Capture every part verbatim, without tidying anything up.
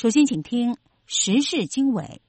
首先，请听时事经纬。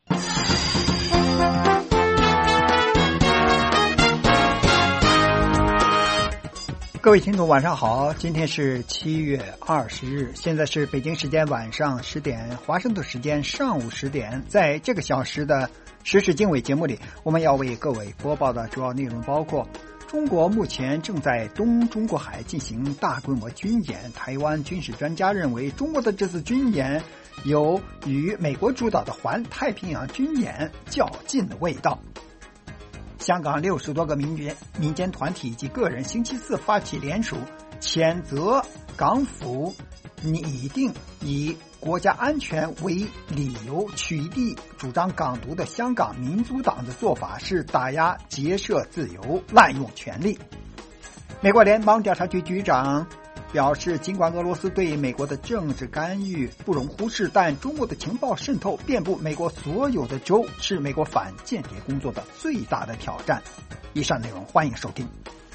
各位听众晚上好，今天是七月二十日，现在是北京时间晚上十点，华盛顿时间上午十点。在这个小时的时事经纬节目里，我们要为各位播报的主要内容包括：中国目前正在东中国海进行大规模军演，台湾军事专家认为中国的这次军演有与美国主导的环太平洋军演较劲的味道。香港六十多个民间民间团体以及个人星期四发起联署，谴责港府拟定以国家安全为理由取缔主张港独的香港民族党的做法是打压结社自由、滥用权力。美国联邦调查局局长表示，尽管俄罗斯对美国的政治干预不容忽视，但中国的情报渗透遍布美国所有的州，是美国反间谍工作的最大的挑战。以上内容欢迎收听。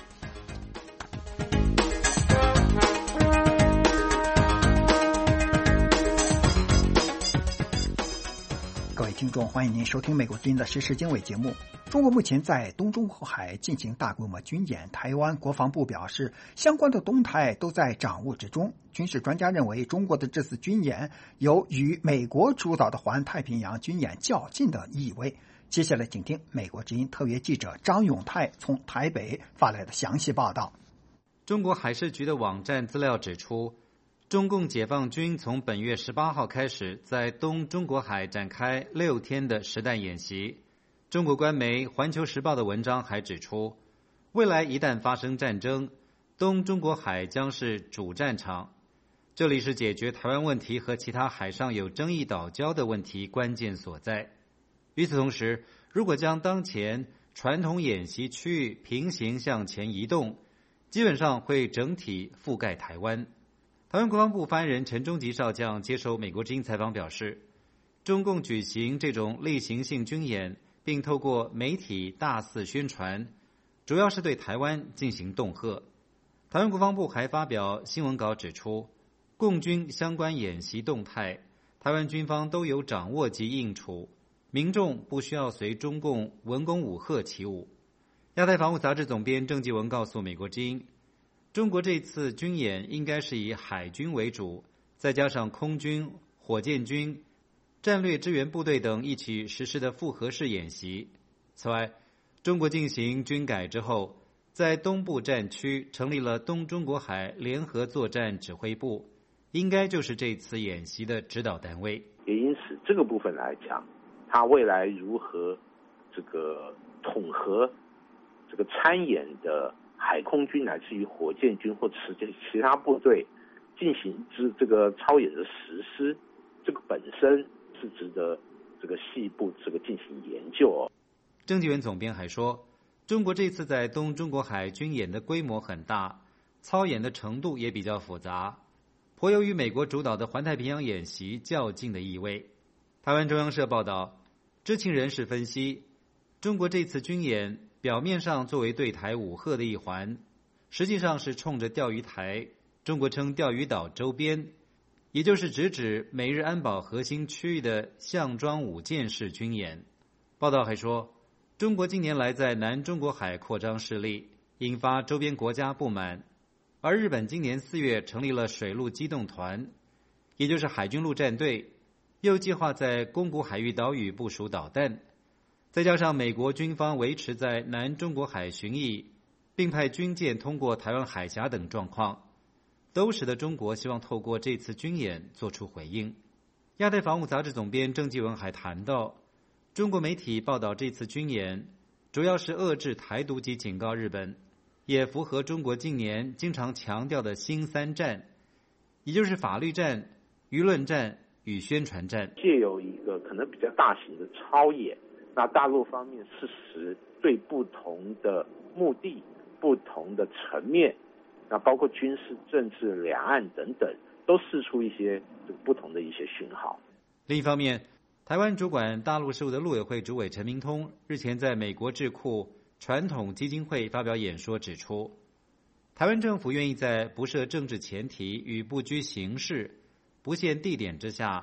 各位听众，欢迎您收听美国之音的时事经纬节目。中国目前在东中国海进行大规模军演，台湾国防部表示，相关的动态都在掌握之中。军事专家认为，中国的这次军演有与美国主导的环太平洋军演较劲的意味。接下来请听美国之音特约记者张永泰从台北发来的详细报道。 中国海事局的网站资料指出，中共解放军从本月十八号开始在东中国海展开六天的实弹演习。中国官媒《环球时报》的文章还指出，未来一旦发生战争，东中国海将是主战场，这里是解决台湾问题和其他海上有争议岛礁的问题关键所在。与此同时，如果将当前传统演习区域平行向前移动，基本上会整体覆盖台湾。台湾国防部发言人陈忠吉少将接受美国之音采访表示，中共举行这种例行性军演，并透过媒体大肆宣传，主要是对台湾进行恫吓。台湾国防部还发表新闻稿指出，共军相关演习动态，台湾军方都有掌握及应处，民众不需要随中共文攻武吓起舞。亚太防务杂志总编郑继文告诉美国之音，中国这次军演应该是以海军为主，再加上空军、火箭军、战略支援部队等一起实施的复合式演习。此外，中国进行军改之后，在东部战区成立了东中国海联合作战指挥部，应该就是这次演习的指导单位。 也因此这个部分来讲，它未来如何这个统合这个参演的海空军乃至于火箭军或其他部队进行之这个操演的实施，这个本身是值得这个细部这个进行研究哦。 郑继文总编还说，中国这次在东中国海军演的规模很大，操演的程度也比较复杂，颇有与美国主导的环太平洋演习较劲的意味。台湾中央社报道，知情人士分析，中国这次军演表面上作为对台武吓的一环，实际上是冲着钓鱼台，中国称钓鱼岛周边，也就是直指美日安保核心区域的项庄舞剑式军演。报道还说，中国近年来在南中国海扩张势力，引发周边国家不满，而日本今年四月成立了水陆机动团，也就是海军陆战队，又计划在宫古海域岛屿部署导弹，再加上美国军方维持在南中国海巡弋，并派军舰通过台湾海峡等状况，都使得中国希望透过这次军演做出回应。亚太防务杂志总编郑继文还谈到，中国媒体报道这次军演主要是遏制台独及警告日本，也符合中国近年经常强调的新三战，也就是法律战、舆论战与宣传战。 借由一个可能比较大型的操演，那大陆方面适时对不同的目的、不同的层面，那包括军事、政治、两岸等等，都释出一些不同的一些讯号。 另一方面，台湾主管大陆事务的陆委会主委陈明通日前在美国智库传统基金会发表演说指出，台湾政府愿意在不设政治前提与不拘形式、不限地点之下，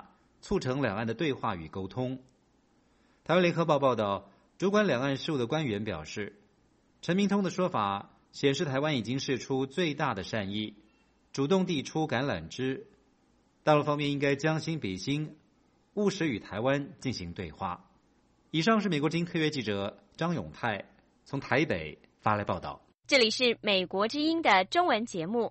促成两岸的对话与沟通。台湾联合报报道，主管两岸事务的官员表示，陈明通的说法显示台湾已经释出最大的善意，主动递出橄榄枝，大陆方面应该将心比心，务实与台湾进行对话。以上是美国之音特约记者张永泰从台北发来报道。 这里是美国之音的中文节目。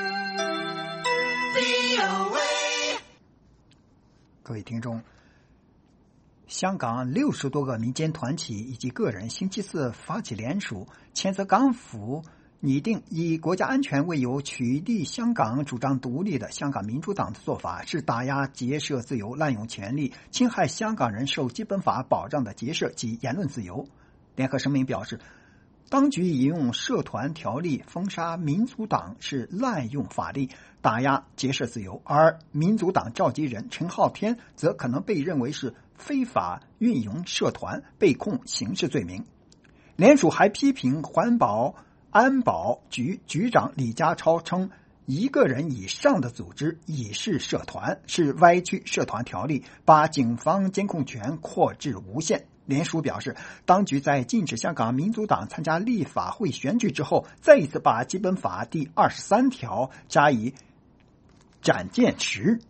各位听众，香港六十多个民间团体以及个人星期四发起联署，谴责港府拟定以国家安全为由取缔香港、主张独立的香港民主党的做法是打压结社自由、滥用权力、侵害香港人受基本法保障的结社及言论自由。联合声明表示，当局引用社团条例封杀民主党是滥用法律打压结社自由，而民主党召集人陈浩天则可能被认为是非法运营社团，被控刑事罪名。联署还批评环保安保局局长李家超称，一个人以上的组织已是社团，是歪曲社团条例，把警方监控权扩至无限。联署表示，当局在禁止香港民主党参加立法会选举之后，再一次把基本法第二十三条加以斩剑持。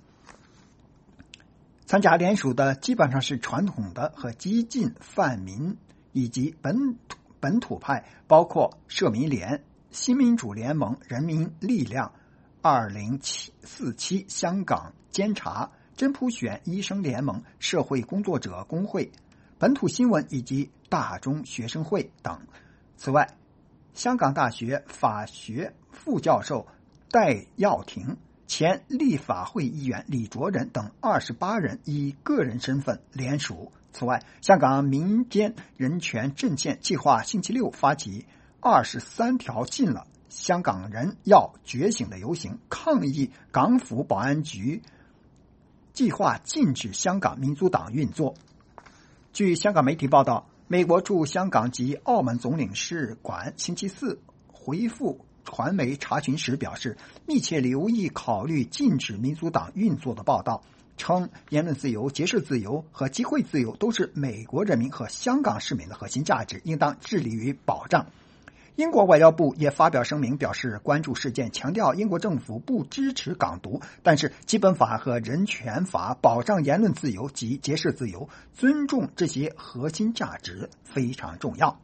参加联署的基本上是传统的和激进泛民以及本土本土派，包括社民联、新民主联盟、人民力量、二零四七香港监察、真普选医生联盟、社会工作者工会、本土新闻以及大中学生会等。此外，香港大学法学副教授戴耀廷、前立法会议员李卓人等二十八人以个人身份联署。此外，香港民间人权阵线计划星期六发起二十三条禁了香港人要觉醒的游行，抗议港府保安局计划禁止香港民主党运作。据香港媒体报道，美国驻香港及澳门总领事馆星期四回复传媒查询时表示，密切留意考虑禁止民主党运作的报道，称言论自由、结社自由和集会自由都是美国人民和香港市民的核心价值，应当致力于保障。英国外交部也发表声明表示关注事件，强调英国政府不支持港独，但是基本法和人权法保障言论自由及结社自由，尊重这些核心价值非常重要。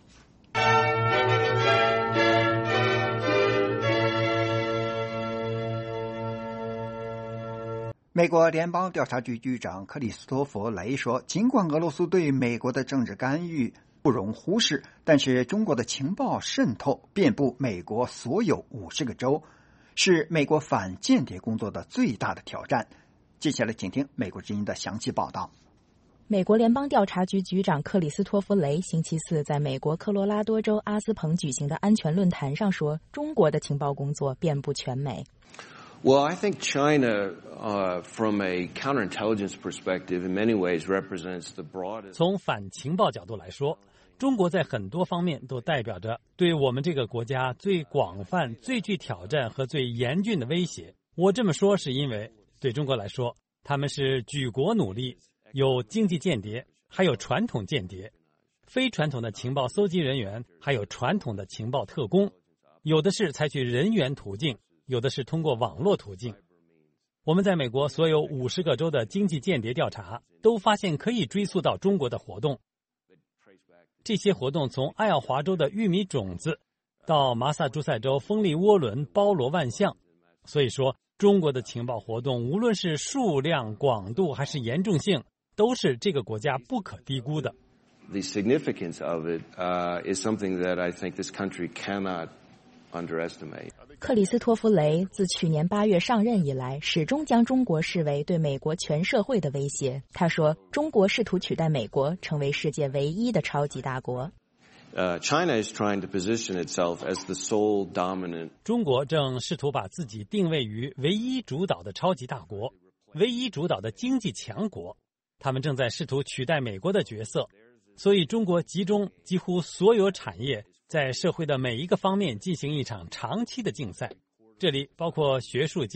美国联邦调查局局长克里斯托弗·雷说，尽管俄罗斯对美国的政治干预不容忽视，但是中国的情报渗透遍布美国所有五十个州，是美国反间谍工作的最大的挑战。接下来请听美国之音的详细报道。 美国联邦调查局局长克里斯托弗·雷星期四在美国科罗拉多州阿斯彭举行的安全论坛上说，中国的情报工作遍布全美。 Well, I think China, uh, from a counterintelligence perspective, in many ways represents the broadest. 从反情报角度来说，中国在很多方面都代表着对我们这个国家最广泛、最具挑战和最严峻的威胁。我这么说是因为，对中国来说，他们是举国努力，有经济间谍，还有传统间谍，非传统的情报搜集人员，还有传统的情报特工，有的是采取人员途径，有的是通过网络途径。我们在美国所有五十个州的经济间谍调查都发现可以追溯到中国的活动。这些活动从爱奥华州的玉米种子到麻萨诸塞州风力涡轮包罗万象，所以说中国的情报活动无论是数量、广度还是严重性，都是这个国家不可低估的。 The significance of it, uh, is something that I think this country cannot underestimate. 克里斯托弗·雷自去年八月上任以来，始终将中国视为对美国全社会的威胁。他说，中国试图取代美国，成为世界唯一的超级大国。 Uh, China is trying to position itself as the sole dominant. 中国正试图把自己定位于唯一主导的超级大国，唯一主导的经济强国。他们正在试图取代美国的角色，所以中国集中几乎所有产业，在社会的每一个方面进行一场长期的竞赛，这里包括学术界、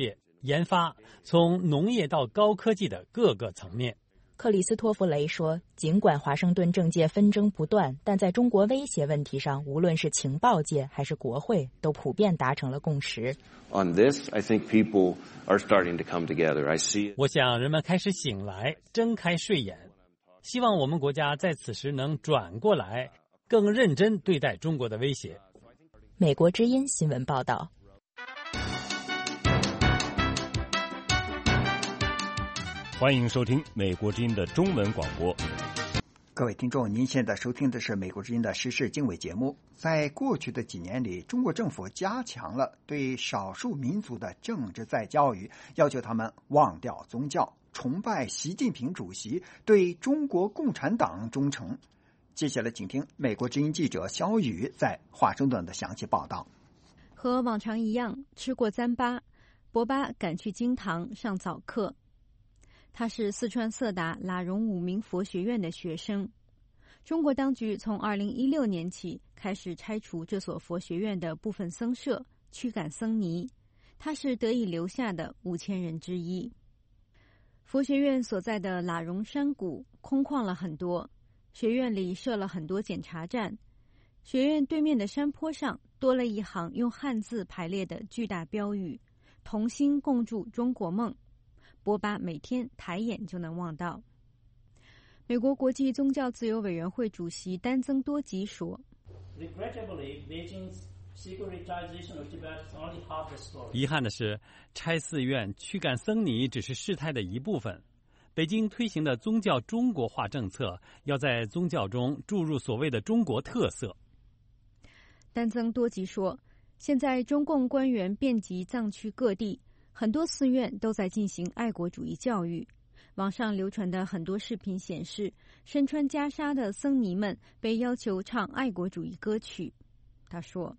研发，从农业到高科技的各个层面。 克里斯托弗雷说，尽管华盛顿政界纷争不断，但在中国威胁问题上，无论是情报界还是国会，都普遍达成了共识。 On this, I think people are starting to come together. I see it. 我想人们开始醒来，睁开睡眼，希望我们国家在此时能转过来，更认真对待中国的威胁。 美国之音新闻报道。 欢迎收听美国之音的中文广播。 各位听众，您现在收听的是美国之音的时事经纬节目。在过去的几年里，中国政府加强了对少数民族的政治再教育，要求他们忘掉宗教，崇拜习近平主席，对中国共产党忠诚。接下来请听美国之音记者肖宇在华盛顿的详细报道。 和往常一样，吃过糌粑，博巴赶去经堂上早课。他是四川色达喇荣五明佛学院的学生。中国当局从二零一六年起开始拆除这所佛学院的部分僧舍，驱赶僧尼。他是得以留下的五千人之一。佛学院所在的喇荣山谷空旷了很多，学院里设了很多检查站。学院对面的山坡上多了一行用汉字排列的巨大标语：同心共筑中国梦。博巴每天抬眼就能望到。美国国际宗教自由委员会主席丹增多吉说， 遗憾的是，拆寺院、驱赶僧尼只是事态的一部分。北京推行的宗教中国化政策，要在宗教中注入所谓的中国特色。 丹增多吉说，现在中共官员遍及藏区各地，很多寺院都在进行爱国主义教育。网上流传的很多视频显示，身穿袈裟的僧尼们被要求唱爱国主义歌曲。他说，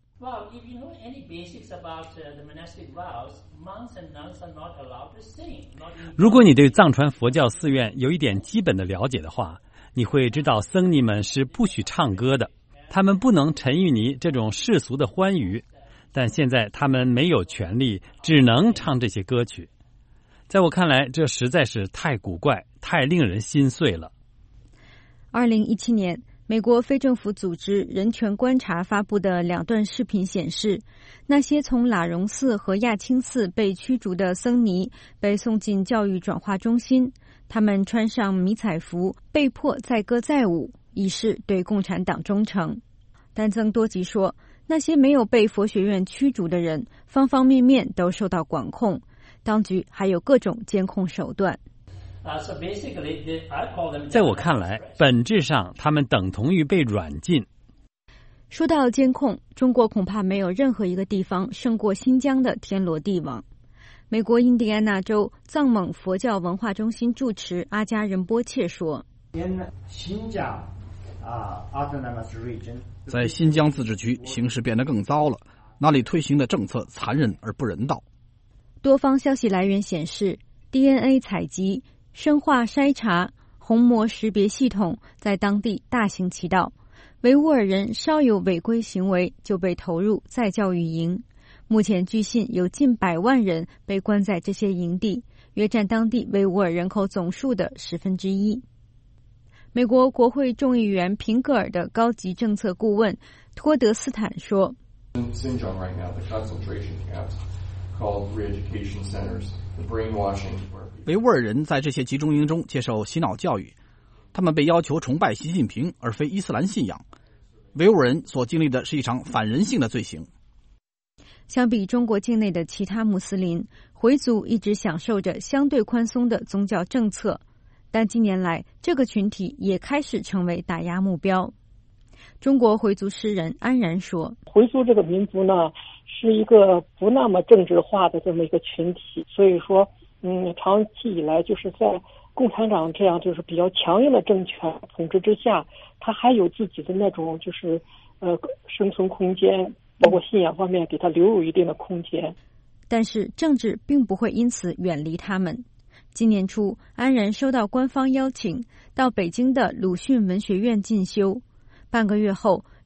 如果你对藏传佛教寺院有一点基本的了解的话，你会知道僧尼们是不许唱歌的，他们不能沉于你这种世俗的欢愉。但现在他们没有权利，只能唱这些歌曲。在我看来，这实在是太古怪，太令人心碎了。 二零一七年，美国非政府组织人权观察发布的两段视频显示，那些从喇荣寺和亚青寺被驱逐的僧尼被送进教育转化中心，他们穿上迷彩服，被迫载歌载舞，以示对共产党忠诚。丹增多吉说，那些没有被佛学院驱逐的人，方方面面都受到管控，当局还有各种监控手段。 在我看来，本质上他们等同于被软禁。 说到监控，中国恐怕没有任何一个地方胜过新疆的天罗地网。美国印第安纳州藏蒙佛教文化中心住持阿加仁波切说， 在新疆自治区，形势变得更糟了，那里推行的政策残忍而不人道。 多方消息来源显示， D N A 采集、生化筛查、虹膜识别系统在当地大行其道，维吾尔人稍有违规行为就被投入再教育营。目前据信有近百万人被关在这些营地，约占当地维吾尔人口总数的十分之一。美国国会众议员平格尔的高级政策顾问托德斯坦说， 维吾尔人在这些集中营中接受洗脑教育，他们被要求崇拜习近平而非伊斯兰信仰。维吾尔人所经历的是一场反人性的罪行。 相比中国境内的其他穆斯林，回族一直享受着相对宽松的宗教政策，但近年来这个群体也开始成为打压目标。中国回族诗人安然说， 回族这个民族呢，是一个不那么政治化的这么一个群体，所以说嗯，长期以来就是在共产党这样就是比较强硬的政权统治之下，他还有自己的那种就是呃生存空间，包括信仰方面给他留有一定的空间。 但是政治并不会因此远离他们。今年初，安然收到官方邀请到北京的鲁迅文学院进修，半个月后，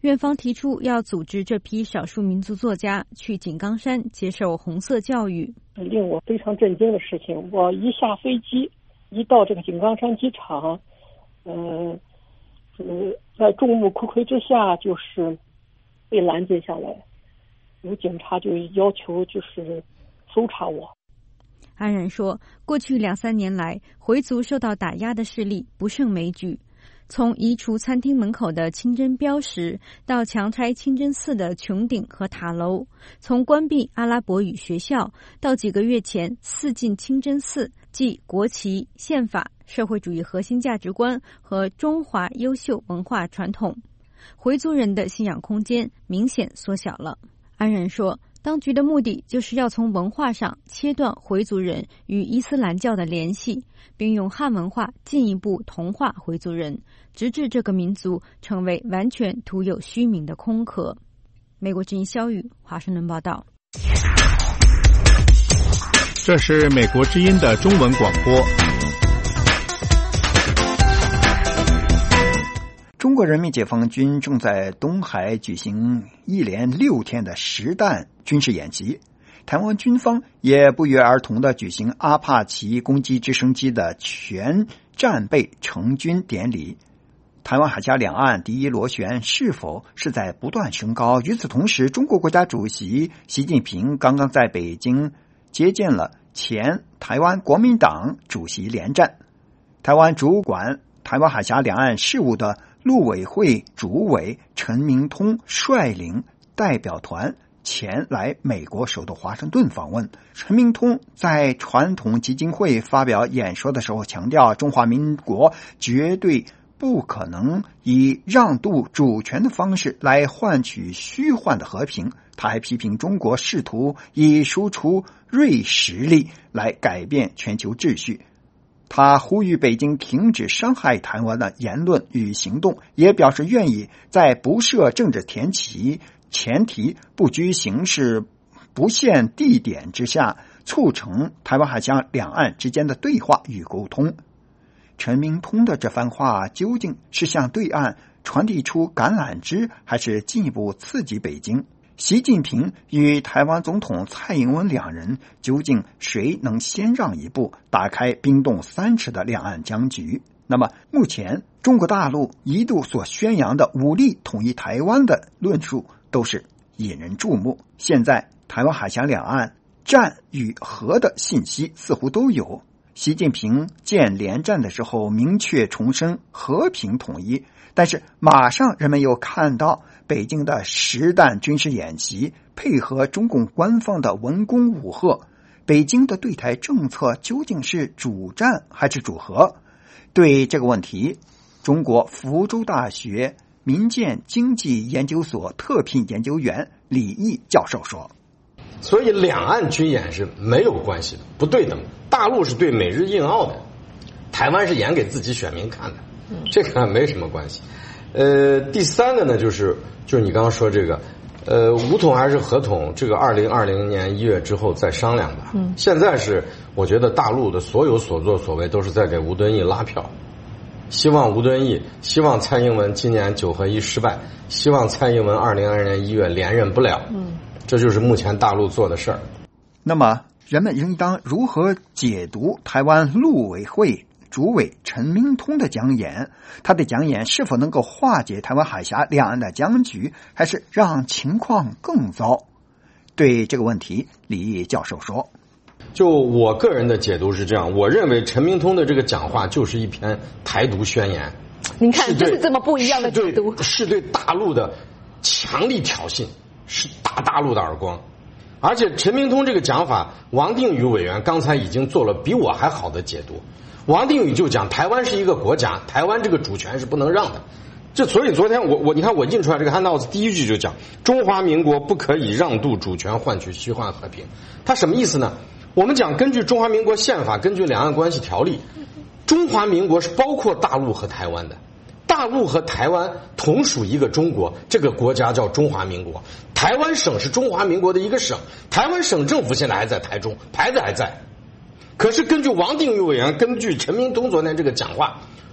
院方提出要组织这批少数民族作家去井冈山接受红色教育。 令我非常震惊的事情，我一下飞机，一到这个井冈山机场，嗯、呃，呃，在众目睽睽之下，就是被拦截下来，有警察就要求就是搜查我。 安然说，过去两三年来，回族受到打压的势力不胜枚举。从移除餐厅门口的清真标识，到强拆清真寺的穹顶和塔楼，从关闭阿拉伯语学校，到几个月前四禁清真寺，即国旗、宪法、社会主义核心价值观和中华优秀文化传统，回族人的信仰空间明显缩小了。安然说，当局的目的就是要从文化上切断回族人与伊斯兰教的联系，并用汉文化进一步同化回族人，直至这个民族成为完全徒有虚名的空壳。美国之音肖宇华盛顿报道。 这是美国之音的中文广播。 中国人民解放军正在东海举行一连六天的实弹军事演习，台湾军方也不约而同地举行阿帕奇攻击直升机的全战备成军典礼。台湾海峡两岸第一螺旋是否是在不断升高？与此同时，中国国家主席习近平刚刚在北京接见了前台湾国民党主席连战。台湾主管台湾海峡两岸事务的陆委会主委陈明通率领代表团前来美国首都华盛顿访问。陈明通在传统基金会发表演说的时候强调，中华民国绝对不可能以让渡主权的方式来换取虚幻的和平。他还批评中国试图以输出锐实力来改变全球秩序。他呼吁北京停止伤害台湾的言论与行动，也表示愿意在不设政治前提、前提不拘形式、不限地点之下，促成台湾海峡两岸之间的对话与沟通。陈明通的这番话究竟是向对岸传递出橄榄枝，还是进一步刺激北京？习近平与台湾总统蔡英文两人究竟谁能先让一步，打开冰冻三尺的两岸僵局？那么目前中国大陆一度所宣扬的武力统一台湾的论述都是引人注目。现在台湾海峡两岸战与和的信息似乎都有。习近平见连战的时候明确重申和平统一，但是马上人们又看到北京的实弹军事演习配合中共官方的文攻武吓，北京的对台政策究竟是主战还是主和？对这个问题，中国福州大学民建经济研究所特聘研究员李毅教授说， 所以两岸军演是没有关系的，不对等。大陆是对美日印澳的，台湾是演给自己选民看的，这个没什么关系。呃，第三个呢，就是就是你刚刚说这个，呃，武统还是和统，这个二零二零年一月之后再商量吧。嗯，现在是我觉得大陆的所有所作所为都是在给吴敦义拉票，希望吴敦义，希望蔡英文今年九合一失败，希望蔡英文二零二零年一月连任不了。嗯，这就是目前大陆做的事儿。 那么人们应当如何解读台湾陆委会主委陈明通的讲演？他的讲演是否能够化解台湾海峡两岸的僵局，还是让情况更糟？对这个问题，李毅教授说， 就我个人的解读是这样，我认为陈明通的这个讲话就是一篇台独宣言。 您看，就是这么不一样的解读， 是对大陆的强力挑衅，是打大陆的耳光。而且陈明通这个讲法，王定宇委员刚才已经做了比我还好的解读。王定宇就讲台湾是一个国家，台湾这个主权是不能让的。这所以昨天我我你看我印出来这个handout第一句就讲中华民国不可以让渡主权换取虚幻和平。它什么意思呢？我们讲根据中华民国宪法，根据两岸关系条例，中华民国是包括大陆和台湾的。大陆和台湾同属一个中国，这个国家叫中华民国。台湾省是中华民国的一个省，台湾省政府现在还在台中，牌子还在。可是根据王定宇委员，根据陈明通昨天这个讲话，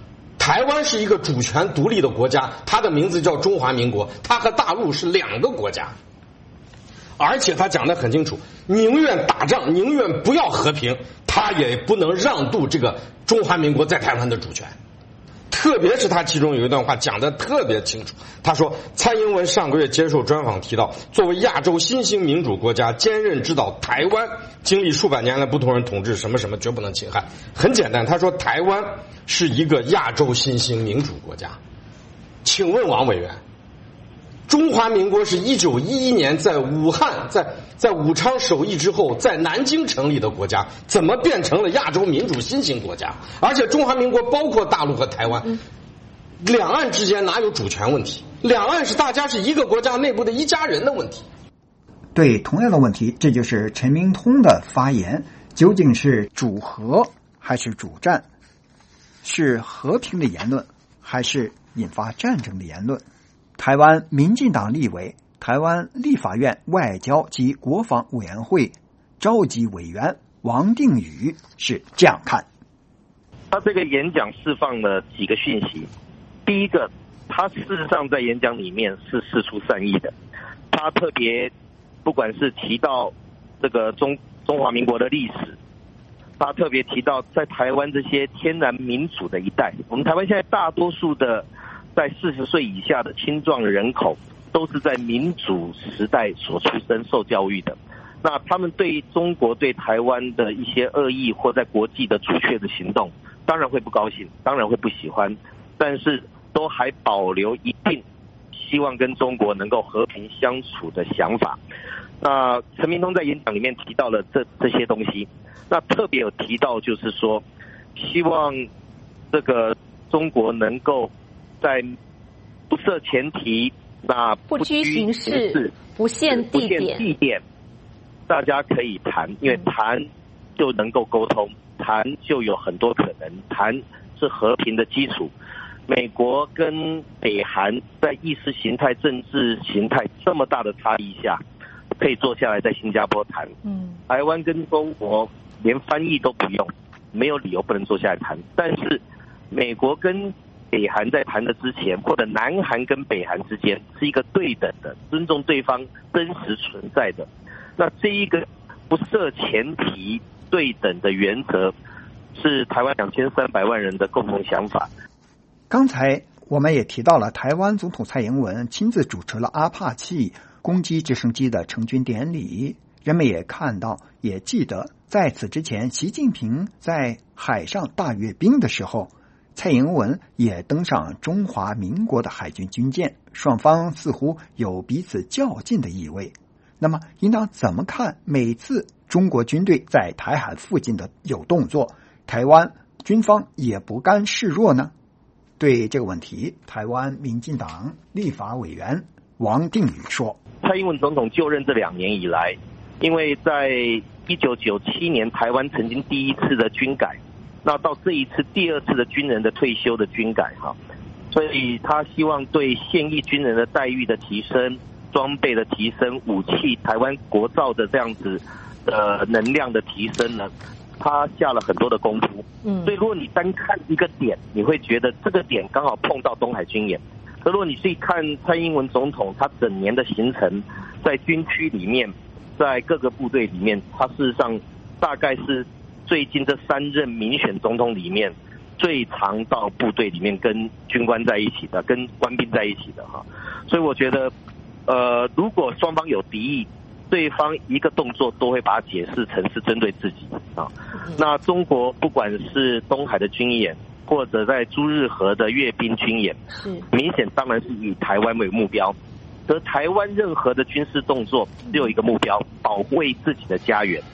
台湾是一个主权独立的国家，它的名字叫中华民国，它和大陆是两个国家。而且他讲得很清楚，宁愿打仗，宁愿不要和平，他也不能让渡这个中华民国在台湾的主权。特别是他其中有一段话讲得特别清楚，他说蔡英文上个月接受专访提到，作为亚洲新兴民主国家，坚韧指导台湾经历数百年来不同人统治，什么什么绝不能侵害。很简单，他说台湾是一个亚洲新兴民主国家。请问王委员，中华民国是一九一一年在武汉在在武昌首义之后在南京成立的国家，怎么变成了亚洲民主新兴国家？而且中华民国包括大陆和台湾，嗯、两岸之间哪有主权问题？两岸是大家是一个国家内部的一家人的问题。 对同样的问题，这就是陈明通的发言，究竟是主和还是主战？是和平的言论还是引发战争的言论？台湾民进党立委、台湾立法院外交及国防委员会召集委员王定宇是这样看。 他这个演讲释放了几个讯息。第一个，他事实上在演讲里面是释出善意的。他特别不管是提到这个中中华民国的历史，他特别提到在台湾这些天然民主的一代，我们台湾现在大多数的在四十岁以下的青壮人口都是在民主时代所出生受教育的，那他们对中国对台湾的一些恶意或在国际的朱雀的行动当然会不高兴，当然会不喜欢，但是都还保留一定希望跟中国能够和平相处的想法。那陈明通在演讲里面提到了这这些东西，那特别有提到就是说希望这个中国能够在不设前提，那不拘形式，不限地点， 不限地点，大家可以谈，因为谈就能够沟通，谈就有很多可能，谈是和平的基础。美国跟北韩在意识形态、政治形态这么大的差异下，可以坐下来在新加坡谈。嗯，台湾跟中国连翻译都不用，没有理由不能坐下来谈。但是美国跟北韩在谈的之前，或者南韩跟北韩之间是一个对等的，尊重对方真实存在的。那这一个不设前提对等的原则，是台湾两千三百万人的共同想法。 刚才我们也提到了，台湾总统蔡英文亲自主持了阿帕契攻击直升机的成军典礼，人们也看到也记得，在此之前习近平在海上大阅兵的时候，蔡英文也登上中华民国的海军军舰，双方似乎有彼此较劲的意味。那么应当怎么看每次中国军队在台海附近的有动作，台湾军方也不甘示弱呢？对这个问题，台湾民进党立法委员王定宇说， 蔡英文总统就任这两年以来，因为在一九九七年台湾曾经第一次的军改，那到这一次第二次的军人的退休的军改哈，所以他希望对现役军人的待遇的提升、装备的提升、武器台湾国造的这样子的能量的提升呢，他下了很多的功夫。嗯，所以如果你单看一个点，你会觉得这个点刚好碰到东海军演。可如果你去看蔡英文总统他整年的行程，在军区里面，在各个部队里面，他事实上大概是最近这三任民选总统里面最常到部队里面跟军官在一起的，跟官兵在一起的哈。所以我觉得，呃，如果双方有敌意，对方一个动作都会把它解释成是针对自己啊。那中国不管是东海的军演，或者在朱日和的阅兵军演，是明显当然是以台湾为目标。而台湾任何的军事动作只有一个目标，保卫自己的家园。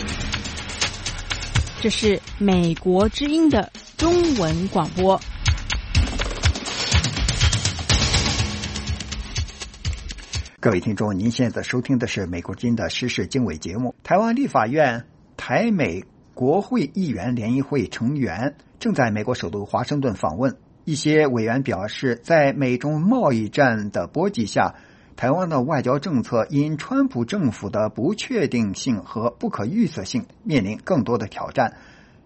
这是美国之音的中文广播。 各位听众，您现在收听的是美国之音的时事经纬节目。台湾立法院台美国会议员联谊会成员正在美国首都华盛顿访问。一些委员表示，在美中贸易战的波及下，台湾的外交政策因川普政府的不确定性和不可预测性面临更多的挑战。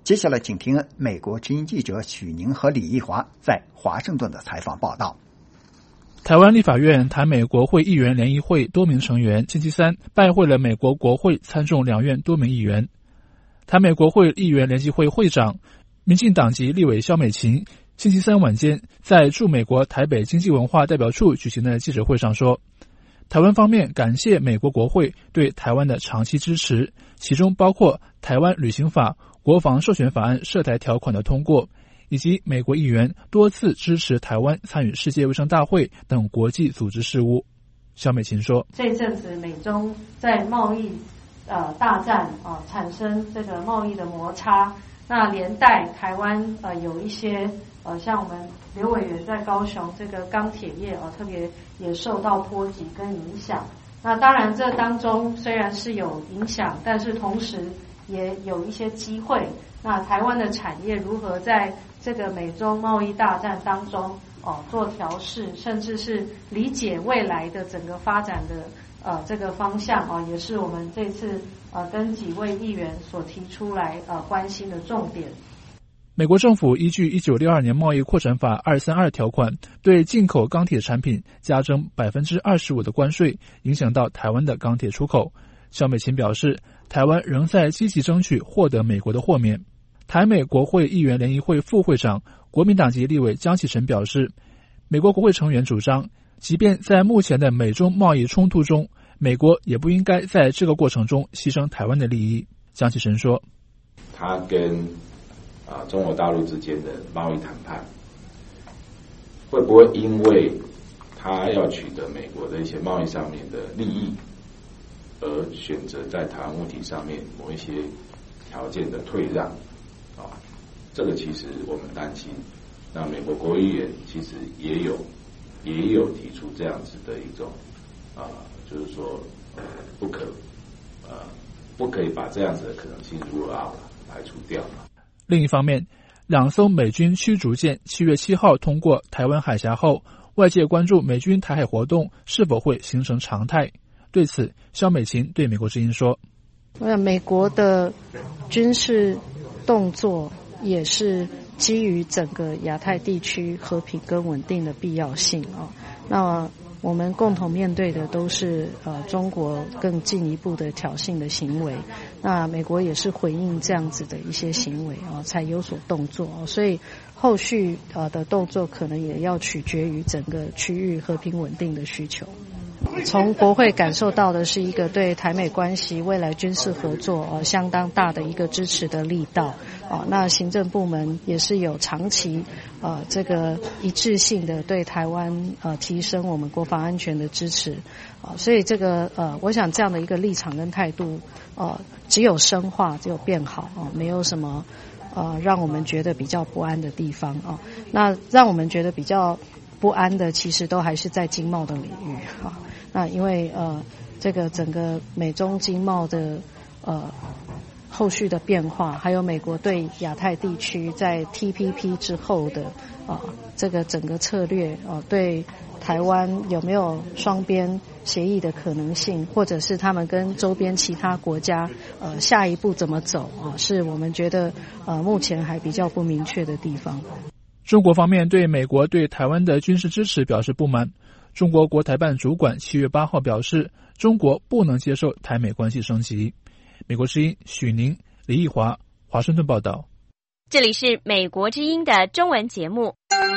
接下来请听美国之音记者许宁和李义华在华盛顿的采访报道。 台湾立法院台美国会议员联谊会多名成员星期三拜会了美国国会参众两院多名议员。台美国会议员联谊会会长民进党籍立委萧美琴星期三晚间在驻美国台北经济文化代表处举行的记者会上说，台湾方面感谢美国国会对台湾的长期支持，其中包括台湾旅行法、国防授权法案涉台条款的通过，以及美国议员多次支持台湾参与世界卫生大会等国际组织事务。萧美琴说， 这阵子美中在贸易呃大战啊、呃、产生这个贸易的摩擦，那连带台湾呃有一些呃像我们刘委员在高雄这个钢铁业啊、呃、特别也受到波及跟影响。那当然这当中虽然是有影响，但是同时也有一些机会。那台湾的产业如何在这个美中贸易大战当中哦做调试，甚至是理解未来的整个发展的呃这个方向哦，也是我们这次呃跟几位议员所提出来呃关心的重点。 美国政府依据一九六二年贸易扩展法二三二条款，对进口钢铁产品加征百分之二十五的关税，影响到台湾的钢铁出口。萧美琴表示，台湾仍在积极争取获得美国的豁免。台美国会议员联谊会副会长国民党籍立委江启臣表示，美国国会成员主张，即便在目前的美中贸易冲突中，美国也不应该在这个过程中牺牲台湾的利益。江启臣说， 他跟啊中国大陆之间的贸易谈判，会不会因为他要取得美国的一些贸易上面的利益，而选择在台湾问题上面某一些条件的退让啊？这个其实我们担心。那美国国会议员其实也有也有提出这样子的一种啊，就是说呃不可呃不可以把这样子的可能性 rule out 排除掉。 另一方面，两艘美军驱逐舰七月七号通过台湾海峡后，外界关注美军台海活动是否会形成常态。对此，萧美琴对美国之音说， 美国的军事动作也是基于整个亚太地区和平跟稳定的必要性啊。那我们共同面对的都是呃中国更进一步的挑衅的行为，那美国也是回应这样子的一些行为啊，才有所动作啊。所以后续呃的动作可能也要取决于整个区域和平稳定的需求。从国会感受到的是一个对台美关系未来军事合作呃相当大的一个支持的力道啊。那行政部门也是有长期呃这个一致性的对台湾呃提升我们国防安全的支持啊。所以这个呃我想这样的一个立场跟态度呃只有深化只有变好啊，没有什么呃让我们觉得比较不安的地方啊。那让我们觉得比较不安的其实都还是在经贸的领域啊。那因为呃这个整个美中经贸的呃后续的变化，还有美国对亚太地区在 T P P 之后的啊、呃、这个整个策略啊、呃，对台湾有没有双边协议的可能性，或者是他们跟周边其他国家呃下一步怎么走啊，是我们觉得呃目前还比较不明确的地方。 中国方面对美国对台湾的军事支持表示不满。中国国台办主管七月八号表示，中国不能接受台美关系升级。美国之音许宁、李义华，华盛顿报道。 这里是美国之音的中文节目。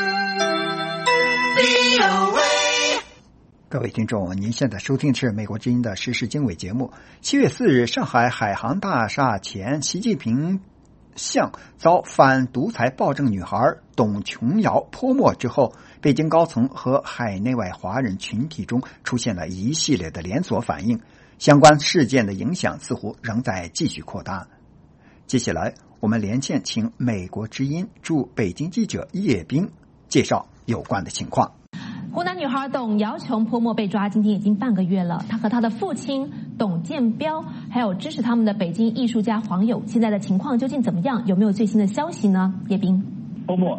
各位听众，您现在收听的是美国之音的时事经纬节目。七月四日，上海海航大厦前，习近平像遭反独裁暴政女孩董琼瑶泼墨之后，北京高层和海内外华人群体中出现了一系列的连锁反应，相关事件的影响似乎仍在继续扩大。接下来我们连线请美国之音驻北京记者叶冰介绍有关的情况。 湖南女孩董瑶琼泼墨被抓，今天已经半个月了。她和她的父亲董建彪，还有支持他们的北京艺术家黄友，现在的情况究竟怎么样？有没有最新的消息呢？叶冰， 泼墨已经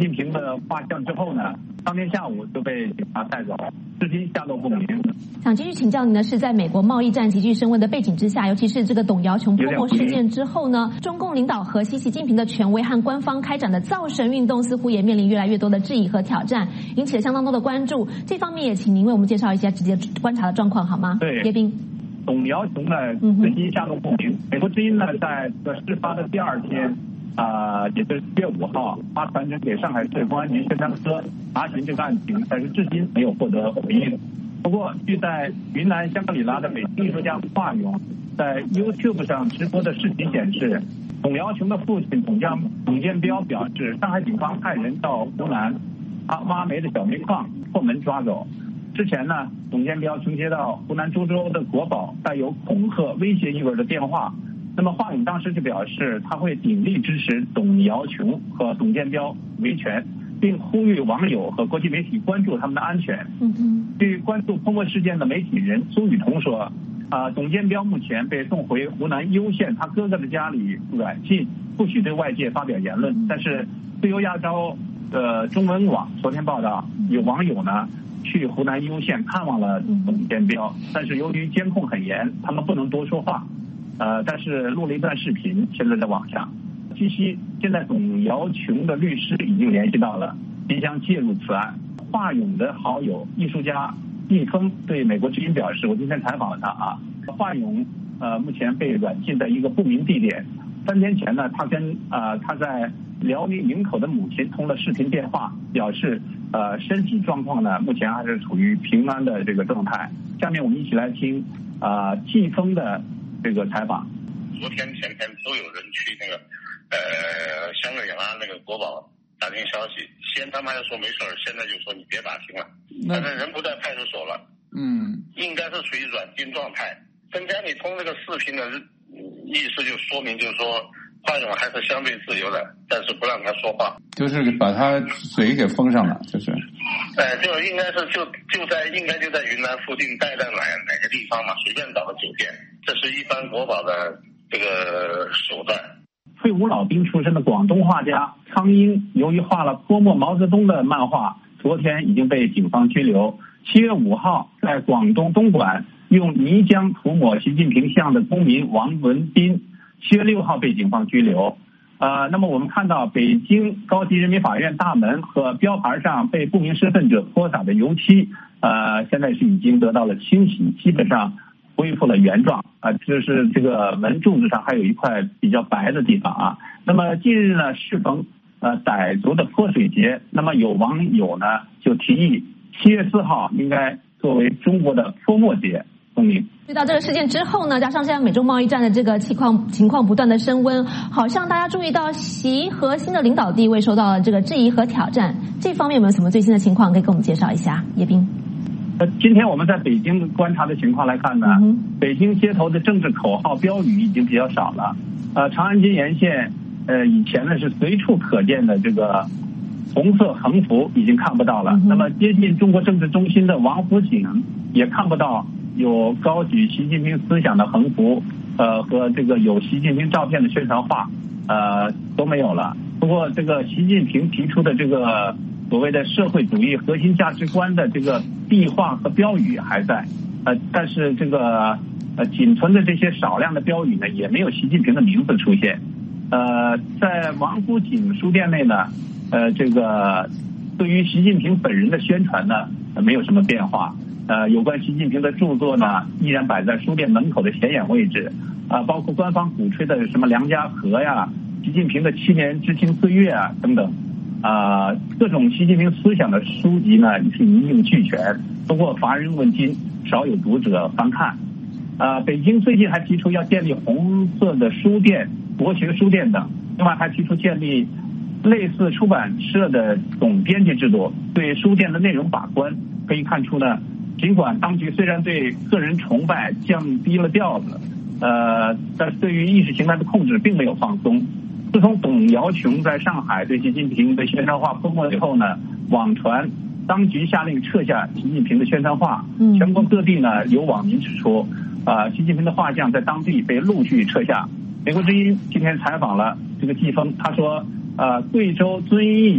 近平的画像之后呢，当天下午就被警察带走，至今下落不明。 想继续请教您的是，在美国贸易战急剧升温的背景之下，尤其是这个董瑶琼泼墨事件之后呢，中共领导核心习近平的权威和官方开展的造神运动似乎也面临越来越多的质疑和挑战，引起了相当多的关注。这方面也请您为我们介绍一下直接观察的状况好吗？ 对， 叶斌。 董瑶琼呢，最近下落不明。美国之音呢，在这个事发的第二天。啊、呃，也就是七月五号，发传真给上海市公安局宣传科查询这个案情，但是至今没有获得回应。不过，据在云南香格里拉的北京艺术家华勇在 YouTube 上直播的视频显示，董瑶琼的父亲董江董建彪表示，上海警方派人到湖南挖挖煤的小煤矿破门抓走。之前呢，董建彪曾接到湖南株洲的国宝带有恐吓威胁意味的电话。那么华勇当时就表示，他会鼎力支持董瑶琼和董建彪维权，并呼吁网友和国际媒体关注他们的安全。 嗯嗯。 据关注泼墨事件的媒体人苏雨桐说，啊、呃，董建彪目前被送回湖南攸县他哥哥的家里软禁，不许对外界发表言论。但是自由亚洲呃中文网昨天报道，有网友呢去湖南攸县看望了董建彪，但是由于监控很严，他们不能多说话。呃，但是录了一段视频，现在在网上。据悉，现在董瑶琼的律师已经联系到了，即将介入此案。华勇的好友艺术家易峰对美国之音表示，我今天采访了他啊，华勇呃目前被软禁在一个不明地点。三天前呢，他跟呃他在辽宁营口的母亲通了视频电话，表示呃身体状况呢目前还是处于平安的这个状态。下面我们一起来听啊季峰的这个采访。 昨天前天都有人去那个呃香格里拉那个国宝打听消息，先他们还说没事儿，现在就说你别打听了，反正人不在派出所了，嗯，应该是属于软禁状态。增加你通这个视频的意思就说明就是说华勇还是相对自由的，但是不让他说话， 就是把他嘴给封上了，就是。 哎，就应该是就就在应该就在云南附近待在哪哪个地方嘛，随便找个酒店，这是一般国宝的这个手段。 退伍老兵出身的广东画家苍鹰，由于画了泼墨毛泽东的漫画，昨天已经被警方拘留。七月五号，在广东东莞用泥浆涂抹习近平像的公民王文斌，七月六号被警方拘留。呃，那么我们看到北京高级人民法院大门和标牌上被不明身份者泼洒的油漆，呃，现在是已经得到了清洗，基本上恢复了原状啊、呃。就是这个门柱子上还有一块比较白的地方啊。那么近日呢，适逢呃傣族的泼水节，那么有网友呢就提议七月四号应该作为中国的泼墨节。 遇到这个事件之后呢，加上现在美中贸易战的这个情况情况不断的升温，好像大家注意到习核心的领导地位受到了这个质疑和挑战。这方面有没有什么最新的情况可以跟我们介绍一下？叶斌。 呃，今天我们在北京观察的情况来看呢，嗯、北京街头的政治口号标语已经比较少了。呃，长安街沿线，呃，以前呢是随处可见的这个红色横幅已经看不到了。嗯、那么接近中国政治中心的王府井也看不到有高举习近平思想的横幅，呃，和这个有习近平照片的宣传画，呃，都没有了。不过，这个习近平提出的这个所谓的社会主义核心价值观的这个壁画和标语还在，呃，但是这个呃仅存的这些少量的标语呢，也没有习近平的名字出现。呃，在王府井书店内呢，呃，这个对于习近平本人的宣传呢，呃、没有什么变化。呃，有关习近平的著作呢，依然摆在书店门口的显眼位置，啊、呃，包括官方鼓吹的什么梁家河呀、习近平的七年知青岁月啊等等，啊、呃，各种习近平思想的书籍呢是一应俱全，不过乏人问津，少有读者翻看。啊、呃，北京最近还提出要建立红色的书店、国学书店等，另外还提出建立类似出版社的总编辑制度，对书店的内容把关。可以看出呢，尽管当局虽然对个人崇拜降低了调子，呃，但是对于意识形态的控制并没有放松。自从董瑶琼在上海对习近平的宣传画泼墨以后呢，网传当局下令撤下习近平的宣传画，嗯、全国各地呢有网民指出，啊、呃，习近平的画像在当地被陆续撤下。美国之音今天采访了这个季风，他说，呃，贵州遵义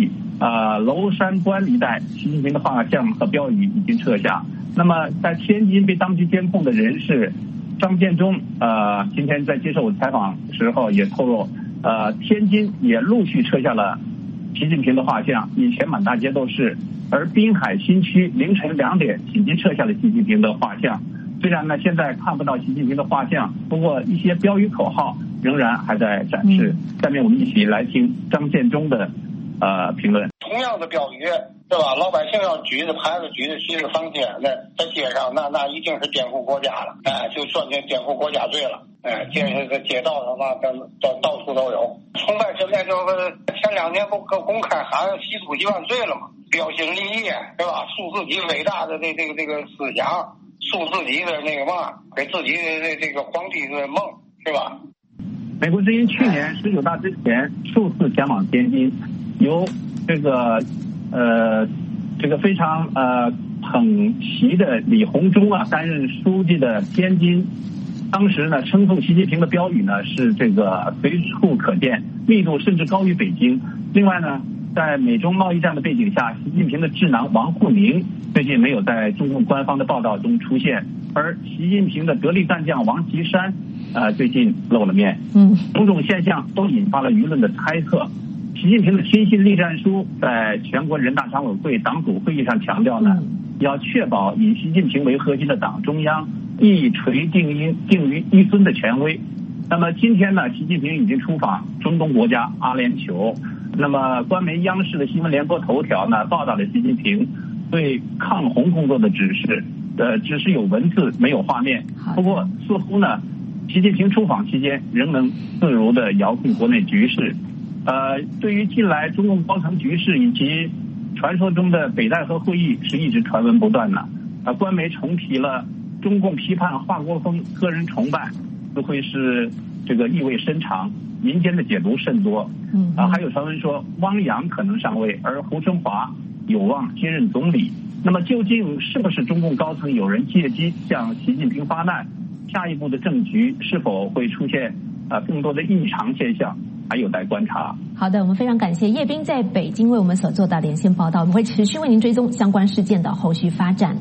呃娄山关一带，习近平的画像和标语已经撤下。那么在天津被当局监控的人士张建中，呃，今天在接受采访时候也透露，呃，天津也陆续撤下了习近平的画像，以前满大街都是。而滨海新区凌晨两点紧急撤下了习近平的画像。虽然呢现在看不到习近平的画像，不过一些标语口号仍然还在展示。下面我们一起来听张建中的呃评论。 同样的标语，对吧？老百姓要举着牌子，举着旗子上街，那在街上，那那已经是颠覆国家了，哎，就算成颠覆国家罪了，哎，街这街道上嘛，到到处都有。崇拜之前就是前两年不公开喊习主席万岁了嘛，标新立异，对吧？树自己伟大的这这个这个思想，树自己的那个嘛，给自己的这这个皇帝的梦，是吧？ 美国之音去年十九大之前数次前往天津，由这个呃这个非常呃捧习的李鸿忠啊担任书记的天津，当时呢称颂习近平的标语呢是这个随处可见，密度甚至高于北京。另外呢，在美中贸易战的背景下，习近平的智囊王沪宁最近没有在中共官方的报道中出现，而习近平的得力干将王岐山呃最近露了面。嗯，种种现象都引发了舆论的猜测。习近平的亲信栗战书在全国人大常委会党组会议上强调呢，要确保以习近平为核心的党中央一锤定音定于一尊的权威。那么今天呢，习近平已经出访中东国家阿联酋。那么官媒央视的新闻联播头条呢报道了习近平对抗洪工作的指示，呃，只是有文字没有画面。不过似乎呢，习近平出访期间仍能自如地遥控国内局势。呃，对于近来中共高层局势以及传说中的北戴河会议是一直传闻不断的。呃，官媒重提了中共批判华国锋个人崇拜，似乎是这个意味深长，民间的解读甚多。嗯啊，还有传闻说汪洋可能上位，而胡春华有望接任总理。那么究竟是不是中共高层有人借机向习近平发难？下一步的政局是否会出现啊更多的异常现象？还有待观察。 好的，我们非常感谢叶斌在北京为我们所做的连线报道，我们会持续为您追踪相关事件的后续发展。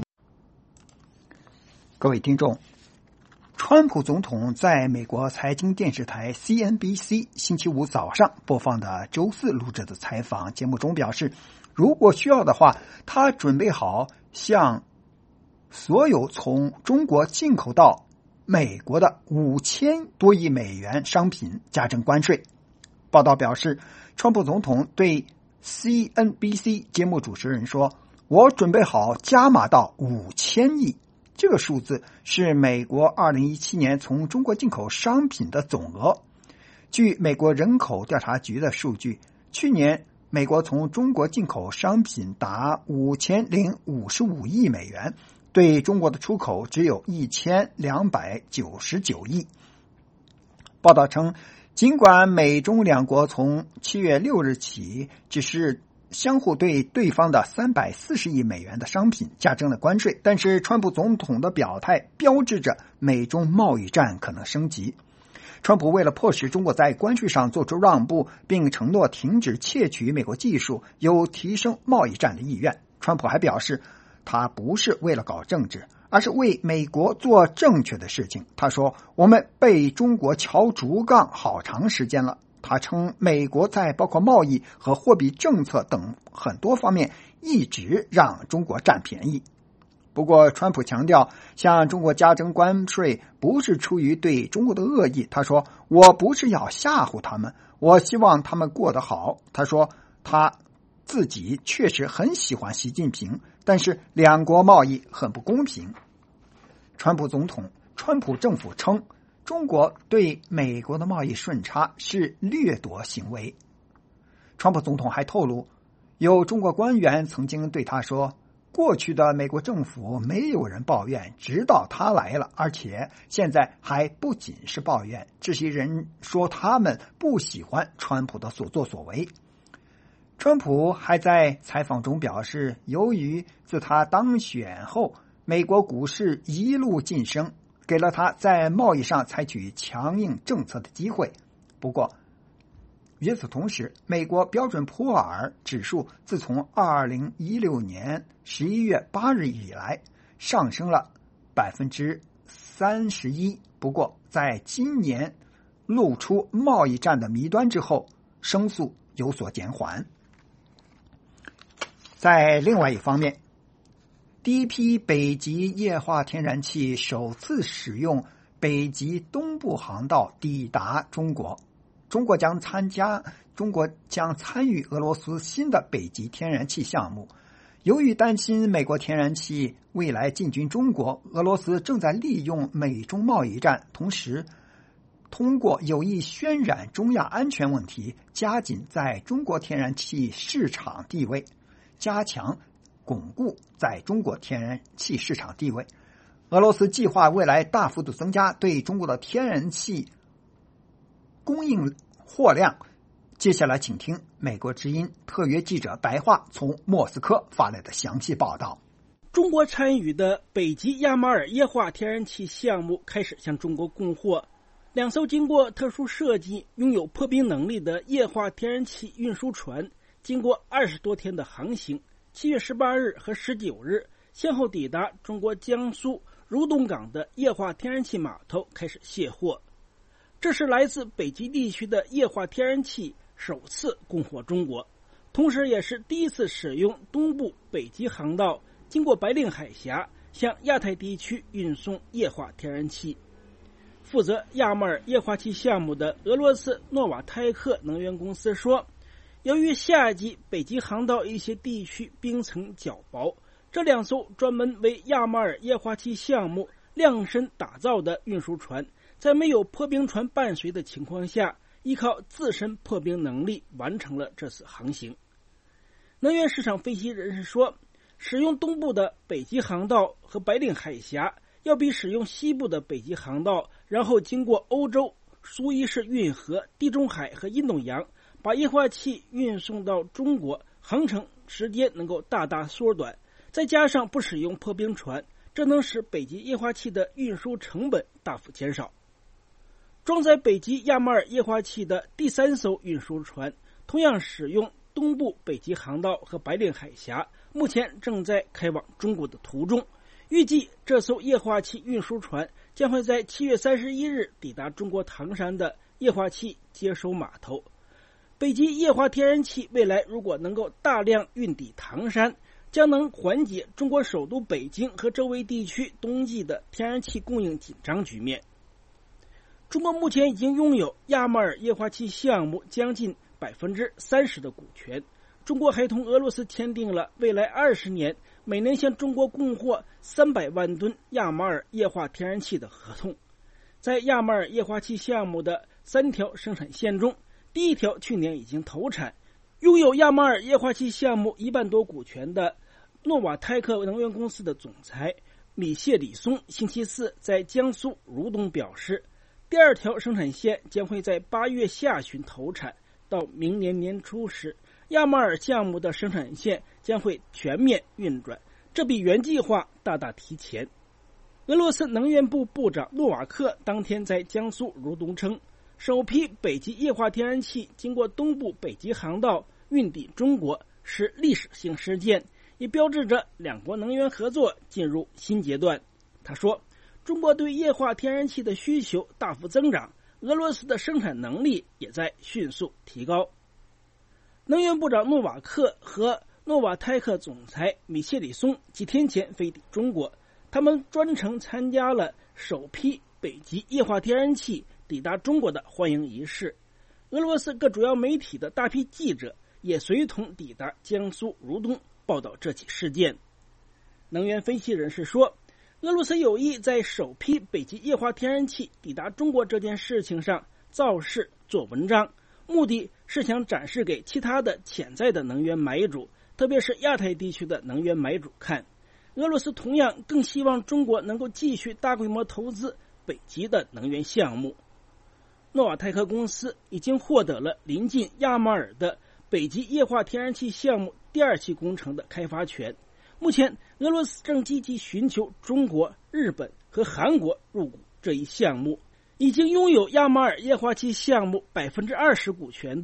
各位听众，川普总统在美国财经电视台 C N B C 星期五早上播放的周四录制的采访节目中表示，如果需要的话，他准备好向所有从中国进口到美国的五千多亿美元商品加征关税。报道表示，川普总统对 C N B C 节目主持人说，我准备好加码到五千亿。这个数字是美国二零一七年从中国进口商品的总额。据美国人口调查局的数据，去年美国从中国进口商品达五千零五十五亿美元，对中国的出口只有一千两百九十九亿。报道称，尽管美中两国从七月六日起只是相互对对方的三百四十亿美元的商品加征了关税，但是川普总统的表态标志着美中贸易战可能升级。川普为了迫使中国在关税上做出让步，并承诺停止窃取美国技术，有提升贸易战的意愿。川普还表示，他不是为了搞政治，而是为美国做正确的事情。他说，我们被中国敲竹杠好长时间了。他称，美国在包括贸易和货币政策等很多方面一直让中国占便宜。不过川普强调，向中国加征关税不是出于对中国的恶意。他说，我不是要吓唬他们，我希望他们过得好。他说，他自己确实很喜欢习近平，但是两国贸易很不公平。川普总统、川普政府称，中国对美国的贸易顺差是掠夺行为。川普总统还透露，有中国官员曾经对他说，过去的美国政府没有人抱怨，直到他来了，而且现在还不仅是抱怨，这些人说他们不喜欢川普的所作所为。川普还在采访中表示，由于自他当选后，美国股市一路晋升，给了他在贸易上采取强硬政策的机会。不过与此同时，美国标准普尔指数自从二零一六年十一月八日以来上升了百分之三十一。不过，在今年露出贸易战的谜端之后，升速有所减缓。在另外一方面，第一批北极液化天然气首次使用北极东部航道抵达中国，中国将参加中国将参与俄罗斯新的北极天然气项目。由于担心美国天然气未来进军中国，俄罗斯正在利用美中贸易战，同时通过有意渲染中亚安全问题，加紧在中国天然气市场地位，加强巩固在中国天然气市场地位。俄罗斯计划未来大幅度增加对中国的天然气供应货量。接下来请听美国之音特约记者白桦从莫斯科发来的详细报道。 中国参与的北极亚马尔液化天然气项目开始向中国供货。两艘经过特殊设计、拥有破冰能力的液化天然气运输船，经过二十多天的航行，七月十八日和十九日先后抵达中国江苏如东港的液化天然气码头，开始卸货。这是来自北极地区的液化天然气首次供货中国，同时也是第一次使用东部北极航道经过白令海峡向亚太地区运送液化天然气。负责亚马尔液化气项目的俄罗斯诺瓦泰克能源公司说，由于夏季北极航道一些地区冰层较薄，这两艘专门为亚马尔液化气项目量身打造的运输船，在没有破冰船伴随的情况下，依靠自身破冰能力完成了这次航行。能源市场分析人士说，使用东部的北极航道和白令海峡要比使用西部的北极航道，然后经过欧洲、苏伊士运河、地中海和印度洋把液化气运送到中国，航程时间能够大大缩短，再加上不使用破冰船，这能使北极液化气的运输成本大幅减少。装载北极亚马尔液化气的第三艘运输船同样使用东部北极航道和白令海峡，目前正在开往中国的途中。预计这艘液化气运输船将会在七月三十一日抵达中国唐山的液化气接收码头。北极液化天然气未来如果能够大量运抵唐山，将能缓解中国首都北京和周围地区冬季的天然气供应紧张局面。中国目前已经拥有亚马尔液化气项目将近百分之三十的股权。中国还同俄罗斯签订了未来二十年每年向中国供货三百万吨亚马尔液化天然气的合同。在亚马尔液化气项目的三条生产线中，第一条去年已经投产。拥有亚马尔液化气项目一半多股权的诺瓦泰克能源公司的总裁米谢里松星期四在江苏如东表示，第二条生产线将会在八月下旬投产，到明年年初时，亚马尔项目的生产线将会全面运转，这比原计划大大提前。俄罗斯能源部部长诺瓦克当天在江苏如东称，首批北极液化天然气经过东部北极航道运抵中国是历史性事件，也标志着两国能源合作进入新阶段。他说，中国对液化天然气的需求大幅增长，俄罗斯的生产能力也在迅速提高。能源部长诺瓦克和诺瓦泰克总裁米谢里松几天前飞抵中国，他们专程参加了首批北极液化天然气抵达中国的欢迎仪式。俄罗斯各主要媒体的大批记者也随同抵达江苏如东报道这起事件。能源分析人士说，俄罗斯有意在首批北极液化天然气抵达中国这件事情上造势做文章，目的是想展示给其他的潜在的能源买主，特别是亚太地区的能源买主看。俄罗斯同样更希望中国能够继续大规模投资北极的能源项目。诺瓦泰克公司已经获得了临近亚马尔的北极液化天然气项目第二期工程的开发权。目前俄罗斯正积极寻求中国、日本和韩国入股这一项目。已经拥有亚马尔液化气项目百分之二十股权的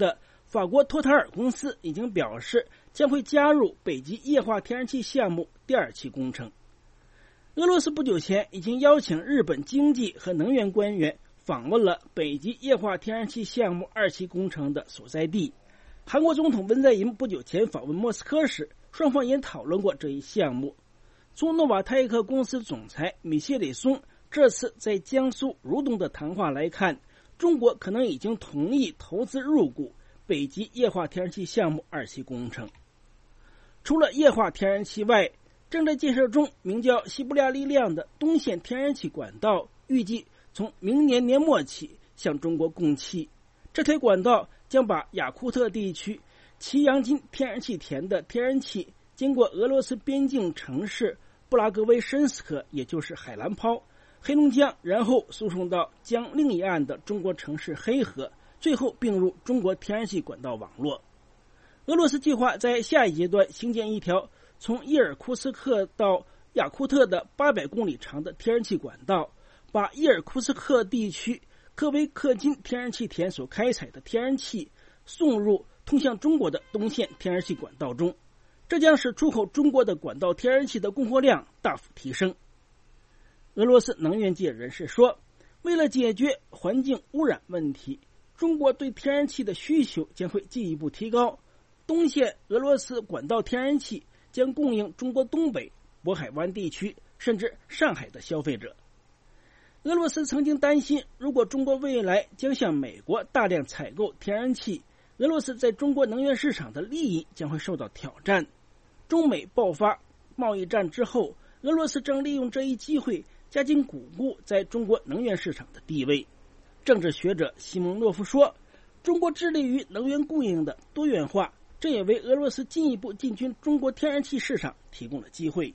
法国托塔尔公司已经表示将会加入北极液化天然气项目第二期工程。俄罗斯不久前已经邀请日本经济和能源官员访问了北极液化天然气项目二期工程的所在地。韩国总统文在寅不久前访问莫斯科时，双方也讨论过这一项目。从诺瓦泰克公司总裁米歇里松这次在江苏如东的谈话来看，中国可能已经同意投资入股北极液化天然气项目二期工程。除了液化天然气外，正在建设中名叫西伯利亚力量的东线天然气管道预计从明年年末起向中国供气。这条管道将把雅库特地区奇阳金天然气田的天然气经过俄罗斯边境城市布拉格维申斯克，也就是海兰泡、黑龙江，然后输送到江另一岸的中国城市黑河，最后并入中国天然气管道网络。俄罗斯计划在下一阶段兴建一条从伊尔库斯克到雅库特的八百公里长的天然气管道，把伊尔库斯克地区科维克金天然气田所开采的天然气送入通向中国的东线天然气管道中，这将使出口中国的管道天然气的供货量大幅提升。俄罗斯能源界人士说，为了解决环境污染问题，中国对天然气的需求将会进一步提高。东线俄罗斯管道天然气将供应中国东北、渤海湾地区甚至上海的消费者。俄罗斯曾经担心，如果中国未来将向美国大量采购天然气，俄罗斯在中国能源市场的利益将会受到挑战。中美爆发贸易战之后，俄罗斯正利用这一机会加紧巩固在中国能源市场的地位。政治学者西蒙诺夫说，中国致力于能源供应的多元化，这也为俄罗斯进一步进军中国天然气市场提供了机会。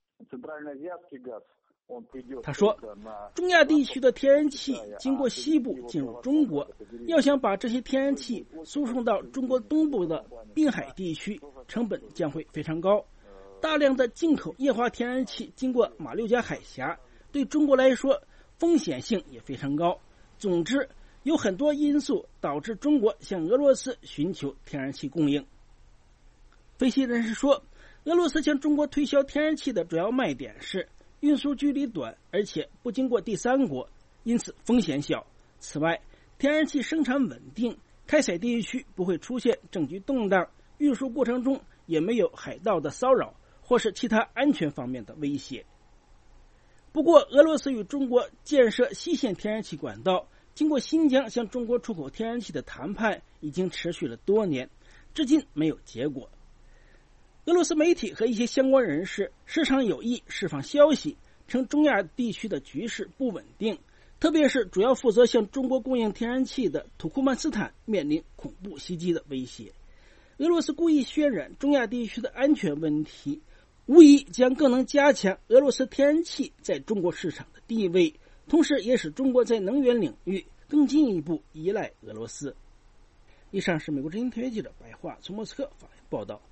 他说，中亚地区的天然气经过西部进入中国，要想把这些天然气输送到中国东部的滨海地区，成本将会非常高。大量的进口液化天然气经过马六甲海峡，对中国来说风险性也非常高。总之，有很多因素导致中国向俄罗斯寻求天然气供应。分析人士说，俄罗斯向中国推销天然气的主要卖点是运输距离短，而且不经过第三国，因此风险小。此外，天然气生产稳定，开采地区不会出现政局动荡，运输过程中也没有海盗的骚扰或是其他安全方面的威胁。不过，俄罗斯与中国建设西线天然气管道，经过新疆向中国出口天然气的谈判已经持续了多年，至今没有结果。俄罗斯媒体和一些相关人士时常有意释放消息，称中亚地区的局势不稳定，特别是主要负责向中国供应天然气的土库曼斯坦面临恐怖袭击的威胁。俄罗斯故意渲染中亚地区的安全问题，无疑将更能加强俄罗斯天然气在中国市场的地位，同时也使中国在能源领域更进一步依赖俄罗斯。以上是美国之音特约记者白桦从莫斯科发来报道。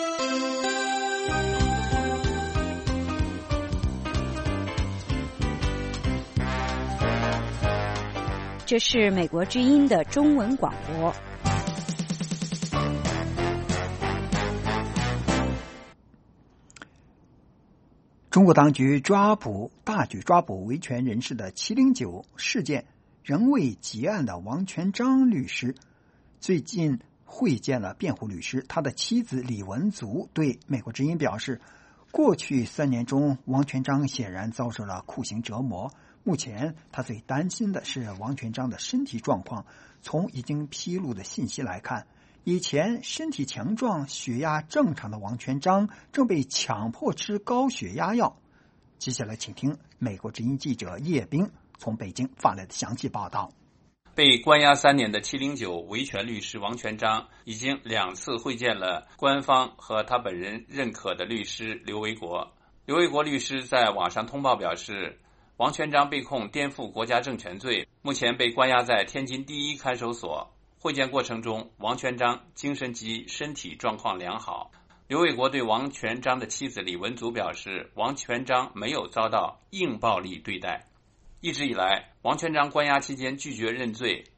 这是美国之音的中文广播。 中国当局抓捕大举抓捕维权人士的七零九事件仍未结案的王全璋律师，最近会见了辩护律师。他的妻子李文足对美国之音表示，过去三年中，王全璋显然遭受了酷刑折磨。目前他最担心的是王全璋的身体状况。从已经披露的信息来看，以前身体强壮、血压正常的王全璋正被强迫吃高血压药。接下来请听美国之音记者叶冰从北京发来的详细报道。 被关押三年的七零九维权律师王全璋已经两次会见了官方和他本人认可的律师刘维国。刘维国律师在网上通报表示，王全璋被控颠覆国家政权罪，目前被关押在天津第一看守所。会见过程中，王全璋精神及身体状况良好。刘卫国对王全璋的妻子李文足表示，王全璋没有遭到硬暴力对待。一直以来，王全璋关押期间拒绝认罪，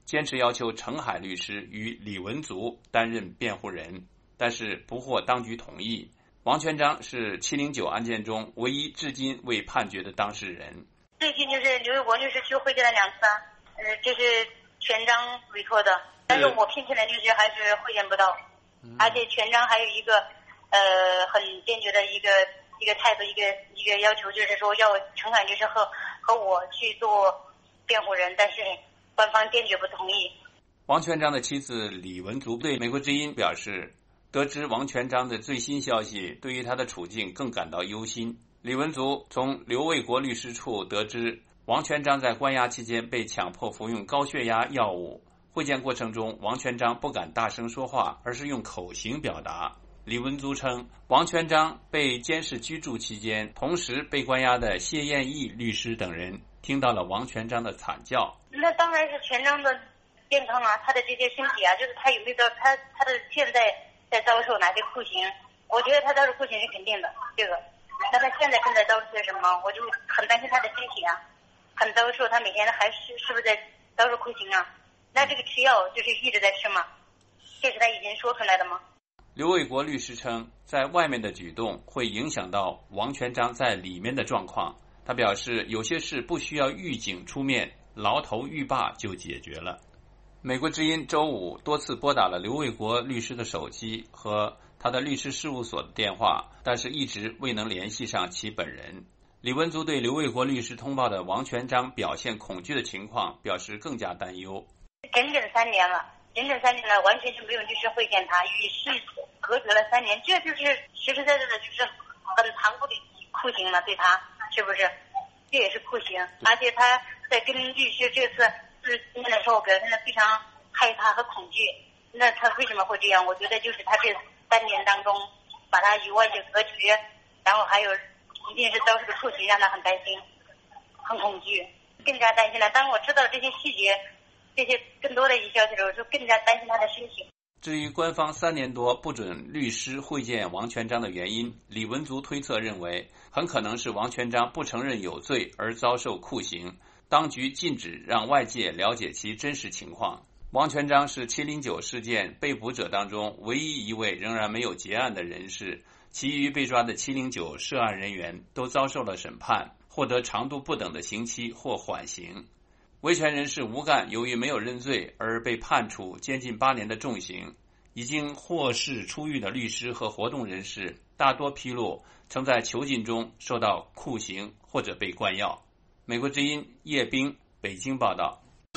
坚持要求程海律师与李文足担任辩护人，但是不获当局同意。王全璋是七零九案件中唯一至今未判决的当事人。 最近就是刘卫国律师去会见了两次，呃，这是全璋委托的，但是我聘请的律师还是会见不到，嗯、而且全璋还有一个呃很坚决的一个一个态度，一个一个要求，就是说要程海律师和和我去做辩护人，但是官方坚决不同意。 王全璋的妻子李文足对美国之音表示，得知王全璋的最新消息，对于他的处境更感到忧心。李文足从刘卫国律师处得知，王全璋在关押期间被强迫服用高血压药物。会见过程中，王全璋不敢大声说话，而是用口型表达。李文足称，王全璋被监视居住期间，同时被关押的谢燕义律师等人听到了王全璋的惨叫。 那当然是全璋的健康啊，他的这些身体啊，就是他有没有他他的现在在遭受哪些酷刑？我觉得他遭受酷刑是肯定的，这个。那他现在正在遭受些什么？我就很担心他的身体啊，很遭受他每天还是是不是在遭受酷刑啊？那这个吃药就是一直在吃吗？这是他已经说出来的吗？ 刘卫国律师称，在外面的举动会影响到王全璋在里面的状况。他表示，有些事不需要狱警出面，牢头狱霸就解决了。美国之音周五多次拨打了刘卫国律师的手机和他的律师事务所的电话，但是一直未能联系上其本人。李文足对刘卫国律师通报的王全璋表现恐惧的情况表示更加担忧。 整整三年了，整整三年了，完全就没有律师会见他，与世隔绝了三年，这就是实实在在的，就是很残酷的酷刑了，对他是不是？这也是酷刑，而且他在跟律师这次是见面的时候表现得非常害怕和恐惧。那他为什么会这样？我觉得就是他这三年当中把他与外界隔绝，然后还有一定是遭受的酷刑，让他很担心、很恐惧，更加担心了。当我知道这些细节、这些更多的一些消息的时候，就更加担心他的身体。 至于官方三年多不准律师会见王全璋的原因，李文足推测认为，很可能是王全璋不承认有罪而遭受酷刑，当局禁止让外界了解其真实情况。王全璋是七零九事件被捕者当中唯一一位仍然没有结案的人士，其余被抓的七零九涉案人员都遭受了审判，获得长度不等的刑期或缓刑。维权人士吴干由于没有认罪而被判处监禁八年的重刑。已经获释出狱的律师和活动人士大多披露曾在囚禁中受到酷刑或者被灌药。美国之音叶冰北京报道。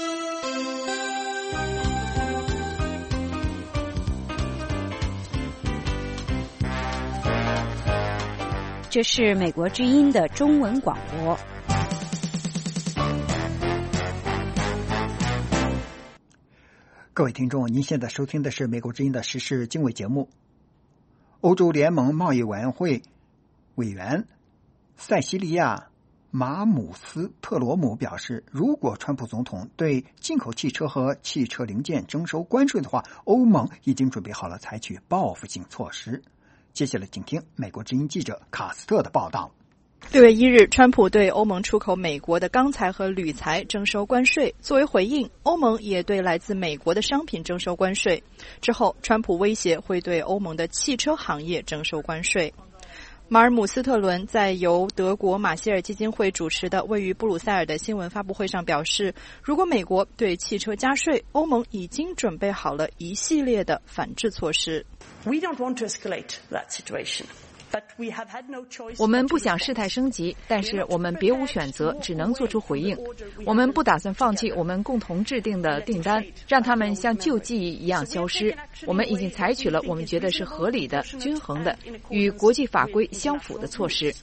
这是美国之音的中文广播。 各位听众，您现在收听的是美国之音的时事经纬节目。欧洲联盟贸易委员会委员塞西利亚马姆斯特罗姆表示，如果川普总统对进口汽车和汽车零件征收关税的话，欧盟已经准备好了采取报复性措施。接下来请听美国之音记者卡斯特的报道。 六月一日，川普对欧盟出口美国的钢材和铝材征收关税。作为回应，欧盟也对来自美国的商品征收关税。之后，川普威胁会对欧盟的汽车行业征收关税。马尔姆斯特伦在由德国马歇尔基金会主持的位于布鲁塞尔的新闻发布会上表示，如果美国对汽车加税，欧盟已经准备好了一系列的反制措施。 We don't want to escalate that situation. 我们不想事态升级，但是我们别无选择，只能做出回应。我们不打算放弃我们共同制定的订单，让他们像旧记忆一样消失。我们已经采取了我们觉得是合理的、均衡的、与国际法规相符的措施。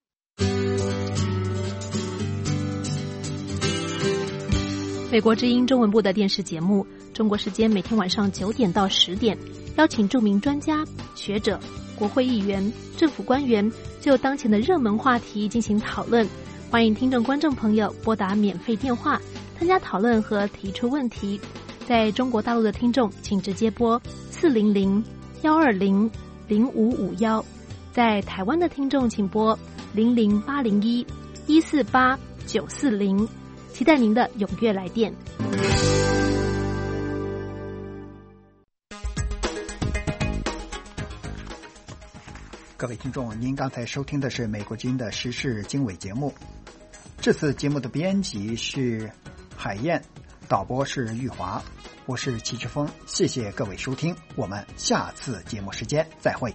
美国之音中文部的电视节目，中国时间每天晚上九点到十点，邀请著名专家、学者、国会议员、政府官员就当前的热门话题进行讨论。欢迎听众观众朋友拨打免费电话参加讨论和提出问题。在中国大陆的听众请直接拨四零零幺二零零五五幺，在台湾的听众请拨零零八零一一四八九四零，期待您的踊跃来电。 各位听众，您刚才收听的是美国之音的时事经纬节目。这次节目的编辑是海燕，导播是玉华，我是齐志峰。谢谢各位收听，我们下次节目时间再会。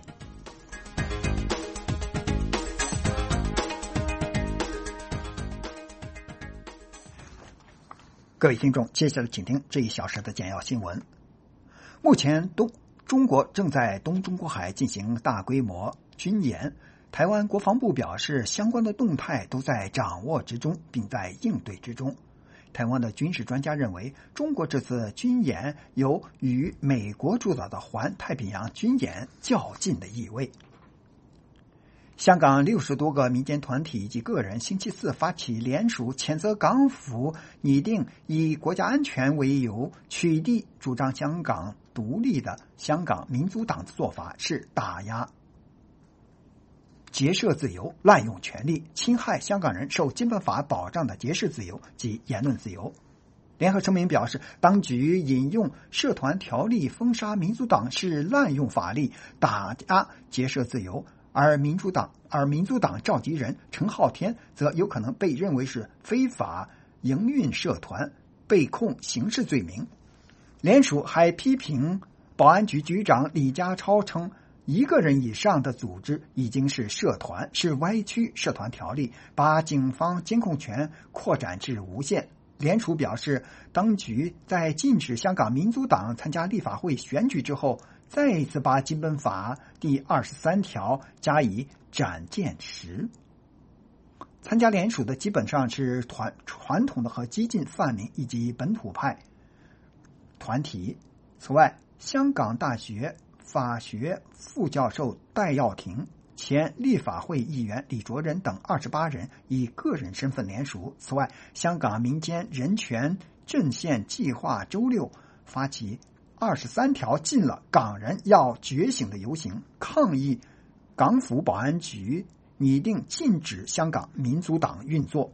各位听众，接下来请听这一小时的简要新闻。目前东中国正在东中国海进行大规模军演，台湾国防部表示，相关的动态都在掌握之中，并在应对之中。台湾的军事专家认为，中国这次军演有与美国主导的环太平洋军演较劲的意味。香港六十多个民间团体以及个人星期四发起联署，谴责港府拟定以国家安全为由取缔主张香港独立的香港民族党的做法是打压结社自由、滥用权力、侵害香港人受基本法保障的结社自由及言论自由。联合声明表示，当局引用社团条例封杀民族党是滥用法律打压结社自由，而民主党而民族党召集人陈浩天则有可能被认为是非法营运社团，被控刑事罪名。联署还批评保安局局长李家超称，一个人以上的组织已经是社团，是歪曲社团条例，把警方监控权扩展至无限。联署表示，当局在禁止香港民族党参加立法会选举之后，再一次把基本法第二十三条加以斩剑石。参加联署的基本上是团传统的和激进泛民以及本土派团体。此外，香港大学法学副教授戴耀廷、前立法会议员李卓人等二十八人以个人身份联署。此外，香港民间人权阵线计划周六发起二十三条禁了港人要觉醒的游行，抗议港府保安局拟定禁止香港民族党运作。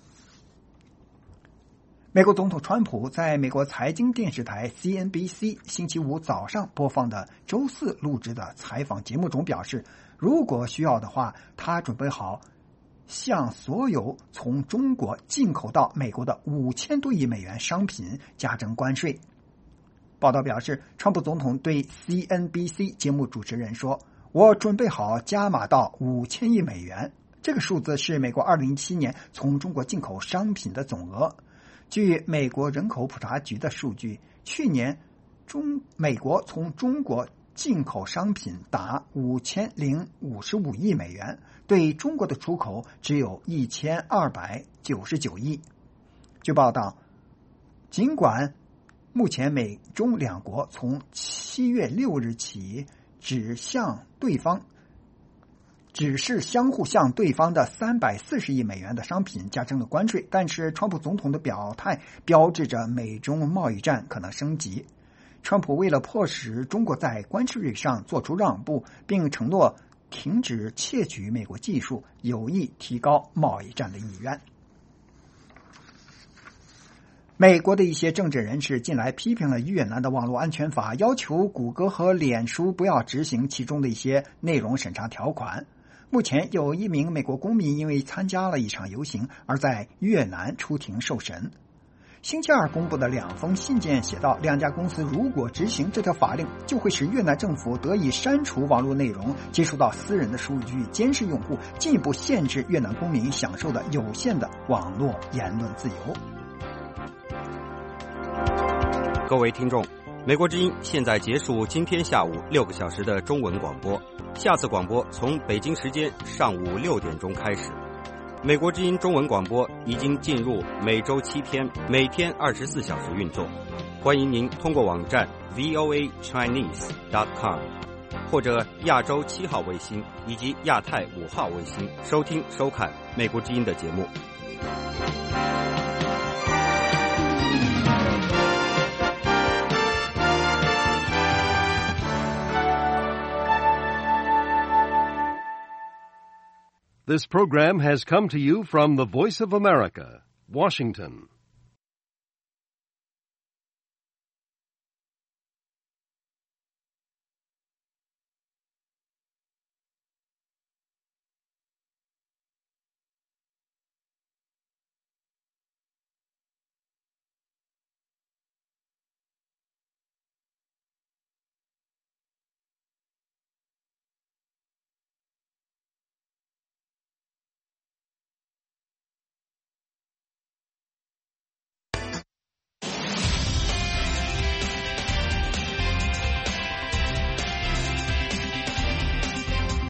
美国总统川普在美国财经电视台 C N B C 星期五早上播放的周四录制的采访节目中表示，如果需要的话，他准备好向所有从中国进口到美国的五千多亿美元商品加征关税。报道表示，川普总统对 C N B C 节目主持人说，我准备好加码到五千亿美元。这个数字是美国二零一七年从中国进口商品的总额。据美国人口普查局的数据，去年中美国从中国进口商品达五千零五十五亿美元，对中国的出口只有一千二百九十九亿。据报道，尽管目前美中两国从七月六日起只向对方只是相互向对方的三百四十亿美元的商品加征了关税，但是川普总统的表态标志着美中贸易战可能升级。川普为了迫使中国在关税上做出让步，并承诺停止窃取美国技术，有意提高贸易战的意愿。美国的一些政治人士近来批评了越南的网络安全法，要求谷歌和脸书不要执行其中的一些内容审查条款。目前有一名美国公民因为参加了一场游行而在越南出庭受审。星期二公布的两封信件写道，两家公司如果执行这条法令，就会使越南政府得以删除网络内容，接触到私人的数据，监视用户，进一步限制越南公民享受的有限的网络言论自由。 各位听众，美国之音现在结束今天下午六个小时的中文广播，下次广播从北京时间上午六点钟开始。美国之音中文广播已经进入每周七天，每天二十四小时运作。欢迎您通过网站 V O A Chinese dot com 或者亚洲七号卫星以及亚太五号卫星收听收看美国之音的节目。 This program has come to you from the Voice of America, Washington.